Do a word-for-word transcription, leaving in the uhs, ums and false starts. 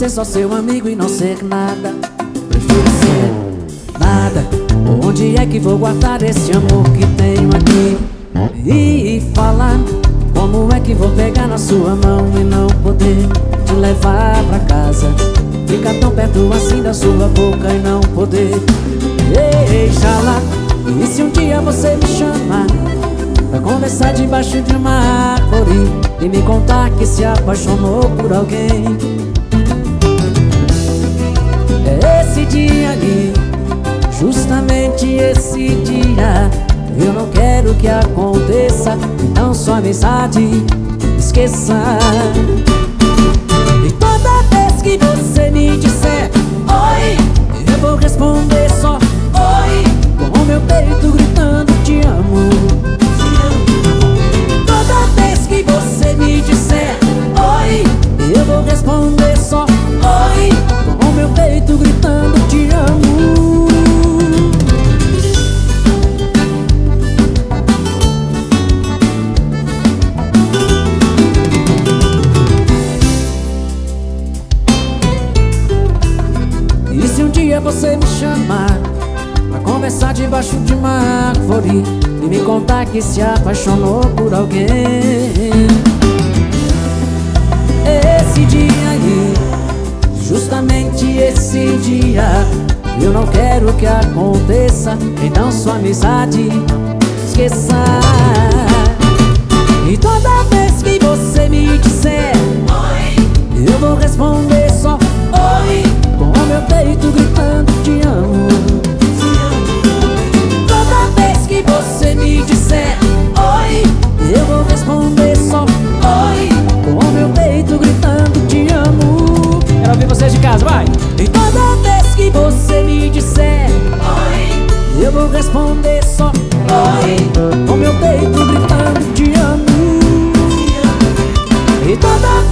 ser só seu amigo e não ser nada. Prefiro ser nada. Onde é que vou guardar esse amor que tenho aqui? E falar, como é que vou pegar na sua mão e não poder te levar pra casa? Ficar tão perto assim da sua boca e não poder. Deixa lá. E se um dia você me chamar pra conversar debaixo de uma árvore e me contar que se apaixonou por alguém? É esse dia ali, justamente esse dia. Eu não quero que aconteça, então sua amizade esqueça. E toda vez que você me disser oi, eu vou responder só oi, com o meu peito gritando te amo. Toda vez que você me disser oi, eu vou responder só oi, com o meu peito gritando te amo. E se um dia você me chamar pra conversar debaixo de uma árvore e me contar que se apaixonou por alguém? Esse dia aí, justamente esse dia, eu não quero que aconteça, então sua amizade esqueça. E toda vez que você me disser oi, eu vou responder só oi, com o meu peito gritando te amo. Toda vez que você me disser oi, eu vou responder só oi, com o meu peito gritando te amo. Quero ouvir vocês de casa, vai! E toda vez que você me disser oi, eu vou responder só oi, com meu peito gritando te amo. E toda